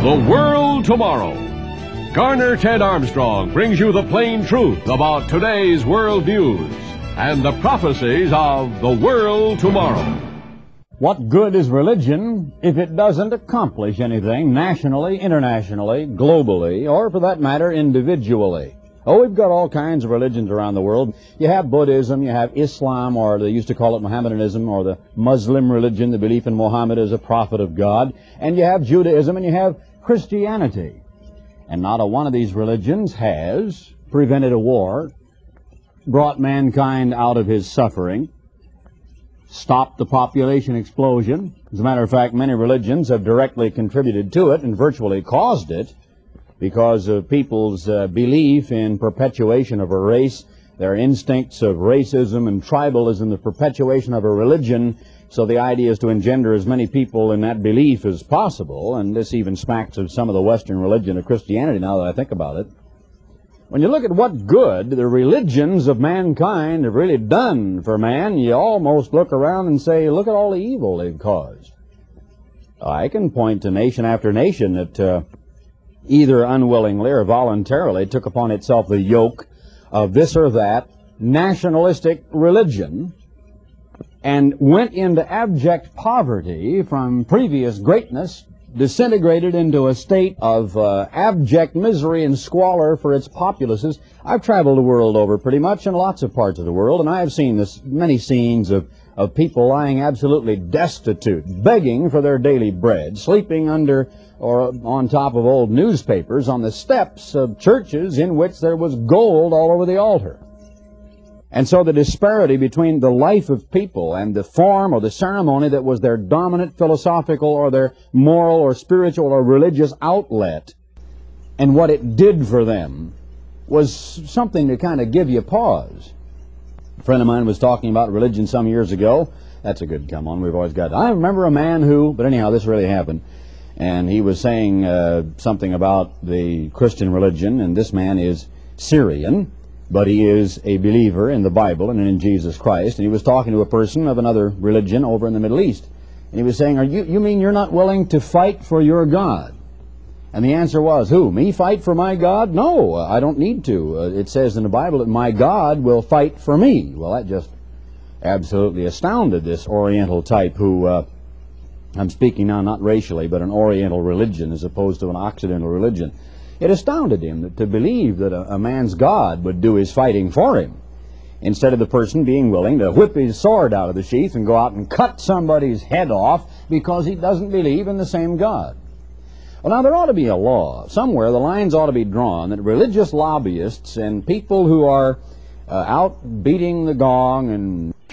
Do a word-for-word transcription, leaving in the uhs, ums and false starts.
The World Tomorrow. Garner Ted Armstrong brings you the plain truth about today's world news and the prophecies of the world tomorrow. What good is religion if it doesn't accomplish anything nationally, internationally, globally, or for that matter, individually? Oh, we've got all kinds of religions around the world. You have Buddhism, you have Islam, or they used to call it Mohammedanism, or the Muslim religion, the belief in Muhammad as a prophet of God. And you have Judaism, and you have Christianity. And not a one of these religions has prevented a war, brought mankind out of his suffering, stopped the population explosion. As a matter of fact, many religions have directly contributed to it and virtually caused it because of people's uh, belief in perpetuation of a race, their instincts of racism and tribalism, the perpetuation of a religion. So the idea is to engender as many people in that belief as possible, and this even smacks of some of the Western religion of Christianity now that I think about it. When you look at what good the religions of mankind have really done for man, you almost look around and say, look at all the evil they've caused. I can point to nation after nation that uh, either unwillingly or voluntarily took upon itself the yoke of this or that nationalistic religion and went into abject poverty from previous greatness, disintegrated into a state of uh, abject misery and squalor for its populaces. I've traveled the world over pretty much in lots of parts of the world, and I have seen this many scenes of, of people lying absolutely destitute, begging for their daily bread, sleeping under or on top of old newspapers on the steps of churches in which there was gold all over the altar. And so the disparity between the life of people and the form or the ceremony that was their dominant philosophical or their moral or spiritual or religious outlet and what it did for them was something to kind of give you pause. A friend of mine was talking about religion some years ago. That's a good come on. We've always got... I remember a man who... But anyhow, this really happened. And he was saying uh, something about the Christian religion, and this man is Syrian, but he is a believer in the Bible and in Jesus Christ. And he was talking to a person of another religion over in the Middle East. And he was saying, Are you, you mean you're not willing to fight for your God? And the answer was, who, me fight for my God? No, I don't need to. Uh, it says in the Bible that my God will fight for me. Well, that just absolutely astounded this Oriental type who... Uh, I'm speaking now not racially, but an Oriental religion as opposed to an Occidental religion. It astounded him that to believe that a, a man's God would do his fighting for him, instead of the person being willing to whip his sword out of the sheath and go out and cut somebody's head off because he doesn't believe in the same God. Well, now there ought to be a law. Somewhere the lines ought to be drawn that religious lobbyists and people who are uh, out beating the gong and